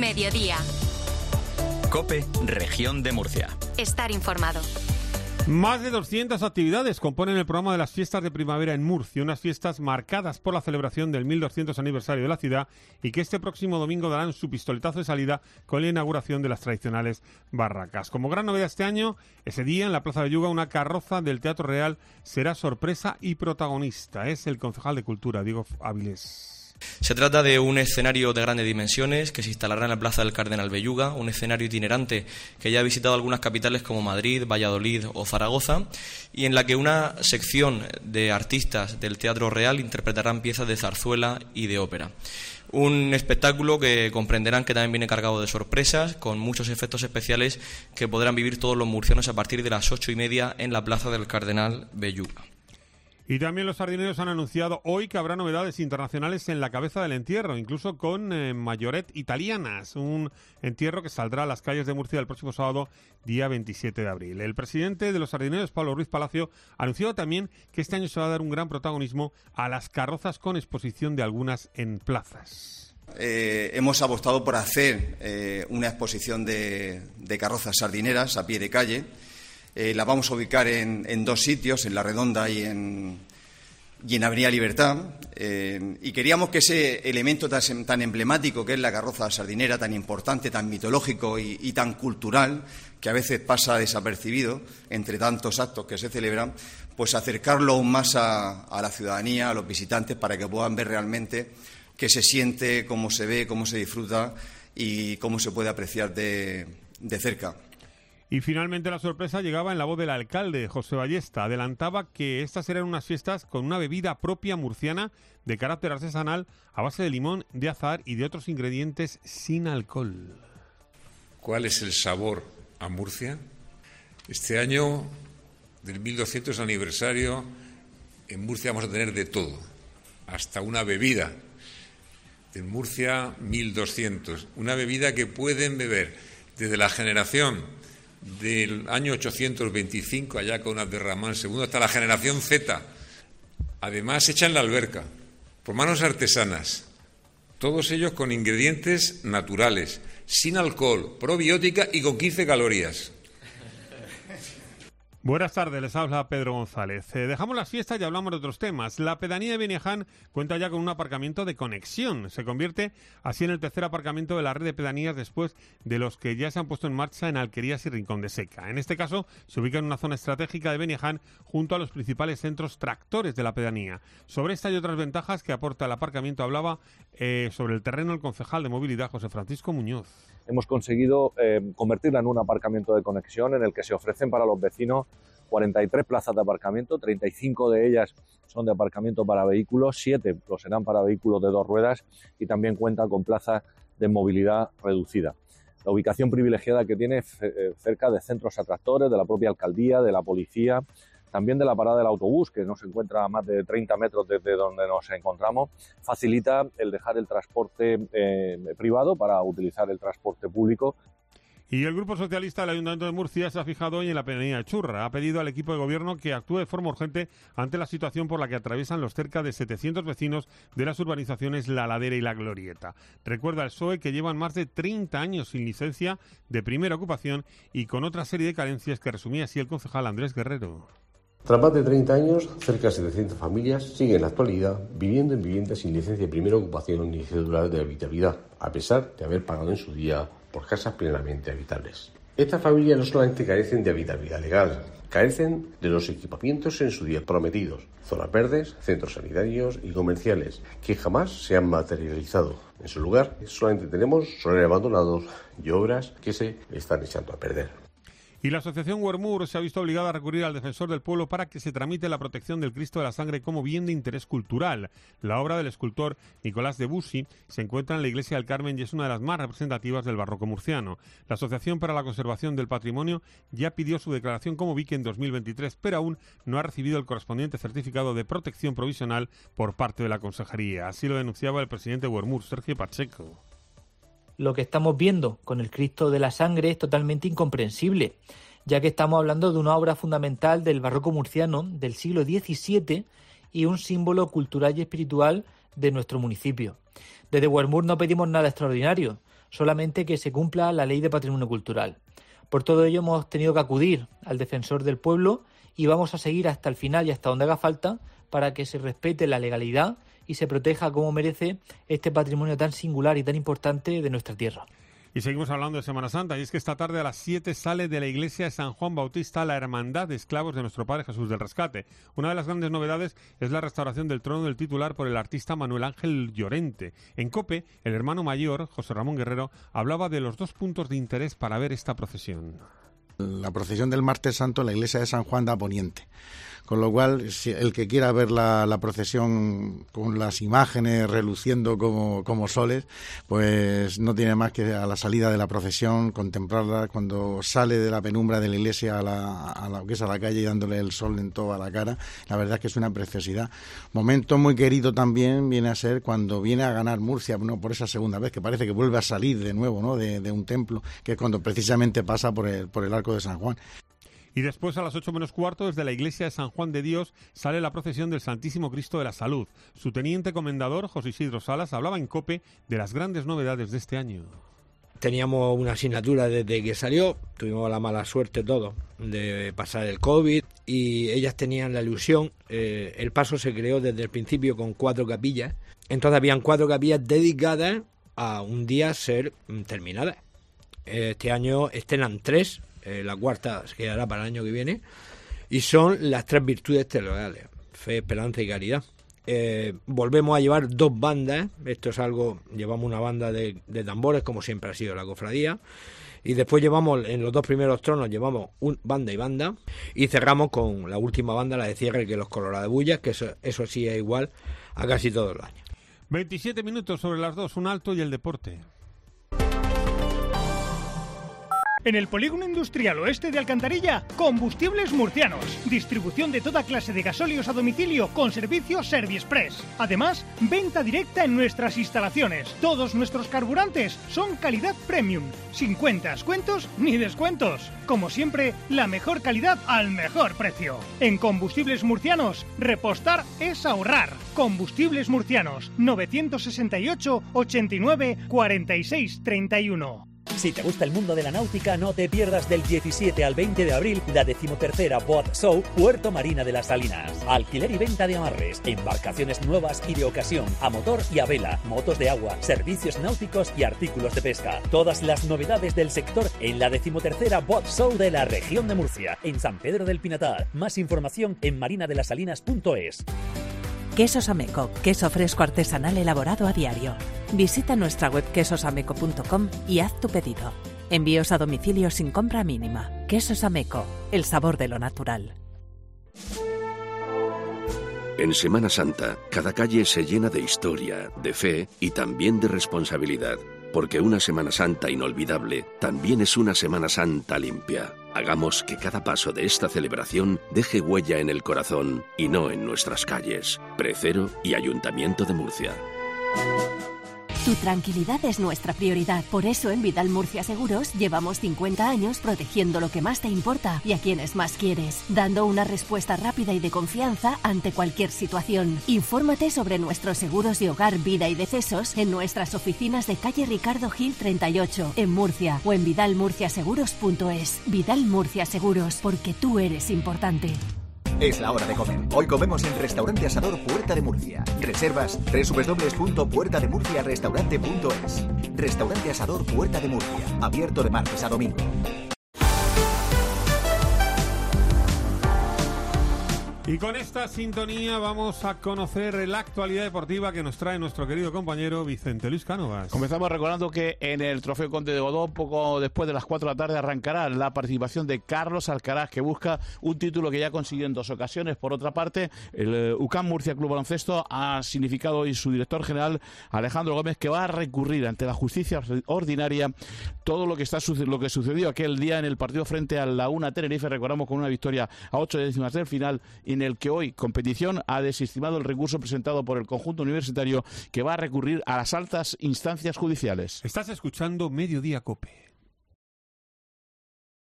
Mediodía. COPE, Región de Murcia. Estar informado. Más de 200 actividades componen el programa de las fiestas de primavera en Murcia, unas fiestas marcadas por la celebración del 1200 aniversario de la ciudad y que este próximo domingo darán su pistoletazo de salida con la inauguración de las tradicionales barracas. Como gran novedad este año, ese día en la Plaza de Belluga una carroza del Teatro Real será sorpresa y protagonista. Es el concejal de Cultura, Diego Avilés. Se trata de un escenario de grandes dimensiones que se instalará en la Plaza del Cardenal Belluga, un escenario itinerante que ya ha visitado algunas capitales como Madrid, Valladolid o Zaragoza, y en la que una sección de artistas del Teatro Real interpretarán piezas de zarzuela y de ópera. Un espectáculo que comprenderán que también viene cargado de sorpresas, con muchos efectos especiales que podrán vivir todos los murcianos a partir de las 8:30 en la Plaza del Cardenal Belluga. Y también los sardineros han anunciado hoy que habrá novedades internacionales en la cabeza del entierro, incluso con mayoret italianas, un entierro que saldrá a las calles de Murcia el próximo sábado, día 27 de abril. El presidente de los sardineros, Pablo Ruiz Palacio, anunció también que este año se va a dar un gran protagonismo a las carrozas con exposición de algunas en plazas. Hemos apostado por hacer una exposición de carrozas sardineras a pie de calle. La vamos a ubicar en dos sitios, en La Redonda y en Avenida Libertad. Y queríamos que ese elemento tan emblemático que es la carroza sardinera, tan importante, tan mitológico y tan cultural, que a veces pasa desapercibido entre tantos actos que se celebran, pues acercarlo aún más a la ciudadanía, a los visitantes, para que puedan ver realmente qué se siente, cómo se ve, cómo se disfruta y cómo se puede apreciar de cerca. Y finalmente la sorpresa llegaba en la voz del alcalde, José Ballesta. Adelantaba que estas serán unas fiestas con una bebida propia murciana de carácter artesanal a base de limón, de azahar y de otros ingredientes sin alcohol. ¿Cuál es el sabor a Murcia? Este año, del 1200 aniversario, en Murcia vamos a tener de todo, hasta una bebida de Murcia 1200, una bebida que pueden beber desde la generación del año 825, allá con Abderramán II, hasta la generación Z. Además, hecha en la alberca, por manos artesanas, todos ellos con ingredientes naturales, sin alcohol, probiótica y con 15 calorías. Buenas tardes, les habla Pedro González. Dejamos las fiestas y hablamos de otros temas. La pedanía de Beniaján cuenta ya con un aparcamiento de conexión. Se convierte así en el tercer aparcamiento de la red de pedanías después de los que ya se han puesto en marcha en Alquerías y Rincón de Seca. En este caso, se ubica en una zona estratégica de Beniaján junto a los principales centros tractores de la pedanía. Sobre esta y otras ventajas que aporta el aparcamiento hablaba sobre el terreno el concejal de movilidad, José Francisco Muñoz. Hemos conseguido convertirla en un aparcamiento de conexión en el que se ofrecen para los vecinos 43 plazas de aparcamiento, 35 de ellas son de aparcamiento para vehículos, 7 lo serán para vehículos de dos ruedas y también cuenta con plazas de movilidad reducida. La ubicación privilegiada que tiene cerca de centros atractores, de la propia alcaldía, de la policía, también de la parada del autobús, que no se encuentra a más de 30 metros desde donde nos encontramos, facilita el dejar el transporte privado para utilizar el transporte público. Y el Grupo Socialista del Ayuntamiento de Murcia se ha fijado hoy en la pedanía de Churra. Ha pedido al equipo de gobierno que actúe de forma urgente ante la situación por la que atraviesan los cerca de 700 vecinos de las urbanizaciones La Ladera y La Glorieta. Recuerda el PSOE que llevan más de 30 años sin licencia de primera ocupación y con otra serie de carencias que resumía así el concejal Andrés Guerrero. Tras más de 30 años, cerca de 700 familias siguen en la actualidad viviendo en viviendas sin licencia de primera ocupación ni cédula de habitabilidad, a pesar de haber pagado en su día por casas plenamente habitables. Estas familias no solamente carecen de habitabilidad legal, carecen de los equipamientos en su día prometidos, zonas verdes, centros sanitarios y comerciales, que jamás se han materializado. En su lugar, solamente tenemos solares abandonados y obras que se están echando a perder. Y la asociación Wermur se ha visto obligada a recurrir al defensor del pueblo para que se tramite la protección del Cristo de la Sangre como bien de interés cultural. La obra del escultor Nicolás Debussy se encuentra en la Iglesia del Carmen y es una de las más representativas del barroco murciano. La Asociación para la Conservación del Patrimonio ya pidió su declaración como BIC en 2023, pero aún no ha recibido el correspondiente certificado de protección provisional por parte de la Consejería. Así lo denunciaba el presidente de Wermur, Sergio Pacheco. Lo que estamos viendo con el Cristo de la Sangre es totalmente incomprensible, ya que estamos hablando de una obra fundamental del barroco murciano del siglo XVII y un símbolo cultural y espiritual de nuestro municipio. Desde Wermur no pedimos nada extraordinario, solamente que se cumpla la Ley de Patrimonio Cultural. Por todo ello hemos tenido que acudir al Defensor del Pueblo y vamos a seguir hasta el final y hasta donde haga falta para que se respete la legalidad y se proteja como merece este patrimonio tan singular y tan importante de nuestra tierra. Y seguimos hablando de Semana Santa, y es que esta tarde a las 7 sale de la iglesia de San Juan Bautista la Hermandad de Esclavos de Nuestro Padre Jesús del Rescate. Una de las grandes novedades es la restauración del trono del titular por el artista Manuel Ángel Llorente. En COPE, el hermano mayor, José Ramón Guerrero, hablaba de los 2 puntos de interés para ver esta procesión. La procesión del Martes Santo en la iglesia de San Juan da poniente, con lo cual si el que quiera ver la procesión con las imágenes reluciendo como soles, pues no tiene más que a la salida de la procesión contemplarla cuando sale de la penumbra de la iglesia a la que es a la calle y dándole el sol en toda la cara. La verdad es que es una preciosidad. Momento muy querido también viene a ser cuando viene a ganar Murcia, no por esa segunda vez, que parece que vuelve a salir de nuevo, ¿no?, de un templo, que es cuando precisamente pasa por el Arco de San Juan. Y después, a las 8 menos cuarto, desde la iglesia de San Juan de Dios, sale la procesión del Santísimo Cristo de la Salud. Su teniente comendador, José Isidro Salas, hablaba en COPE de las grandes novedades de este año. Teníamos una asignatura desde que salió, tuvimos la mala suerte todos de pasar el COVID y ellas tenían la ilusión, el paso se creó desde el principio con 4 capillas, entonces habían 4 capillas dedicadas a un día ser terminadas. Este año estrenan 3, la cuarta se quedará para el año que viene, y son las 3 virtudes teologales: fe, esperanza y caridad. Volvemos a llevar 2 bandas, esto es algo, llevamos una banda de tambores como siempre ha sido la cofradía, y después llevamos en los 2 primeros tronos llevamos banda y banda, y cerramos con la última banda, la de cierre, que es los Coloradebullas, que eso sí es igual a casi todos los años. 27 minutos sobre las 2, un alto y el deporte. En el Polígono Industrial Oeste de Alcantarilla, Combustibles Murcianos. Distribución de toda clase de gasóleos a domicilio con servicio Serviexpress. Además, venta directa en nuestras instalaciones. Todos nuestros carburantes son calidad premium, sin cuentas, cuentos ni descuentos. Como siempre, la mejor calidad al mejor precio. En Combustibles Murcianos, repostar es ahorrar. Combustibles Murcianos, 968 89 46 31. Si te gusta el mundo de la náutica, no te pierdas del 17 al 20 de abril la 13ª Boat Show Puerto Marina de las Salinas. Alquiler y venta de amarres, embarcaciones nuevas y de ocasión, a motor y a vela, motos de agua, servicios náuticos y artículos de pesca. Todas las novedades del sector en la 13ª Boat Show de la región de Murcia, en San Pedro del Pinatar. Más información en marinadelasalinas.es. Quesos Ameco, queso fresco artesanal elaborado a diario. Visita nuestra web quesosameco.com y haz tu pedido. Envíos a domicilio sin compra mínima. Quesos Ameco, el sabor de lo natural. En Semana Santa, cada calle se llena de historia, de fe y también de responsabilidad. Porque una Semana Santa inolvidable también es una Semana Santa limpia. Hagamos que cada paso de esta celebración deje huella en el corazón y no en nuestras calles. Precero y Ayuntamiento de Murcia. Tu tranquilidad es nuestra prioridad. Por eso en Vidal Murcia Seguros llevamos 50 años protegiendo lo que más te importa y a quienes más quieres, dando una respuesta rápida y de confianza ante cualquier situación. Infórmate sobre nuestros seguros de hogar, vida y decesos en nuestras oficinas de calle Ricardo Gil 38, en Murcia, o en vidalmurciaseguros.es. Vidal Murcia Seguros, porque tú eres importante. Es la hora de comer. Hoy comemos en Restaurante Asador Puerta de Murcia. Reservas www.puertademurciarestaurante.es. Restaurante Asador Puerta de Murcia. Abierto de martes a domingo. Y con esta sintonía vamos a conocer la actualidad deportiva que nos trae nuestro querido compañero Vicente Luis Cánovas. Comenzamos recordando que en el Trofeo Conde de Godó, poco después de las 4 de la tarde, arrancará la participación de Carlos Alcaraz, que busca un título que ya consiguió en 2 ocasiones. Por otra parte, el UCAM Murcia Club Baloncesto ha significado hoy su director general, Alejandro Gómez, que va a recurrir ante la justicia ordinaria todo lo que sucedió aquel día en el partido frente a la UNA Tenerife. Recordamos, con una victoria a 8 décimas del final, en el que hoy Competición ha desestimado el recurso presentado por el conjunto universitario, que va a recurrir a las altas instancias judiciales. Estás escuchando Mediodía COPE.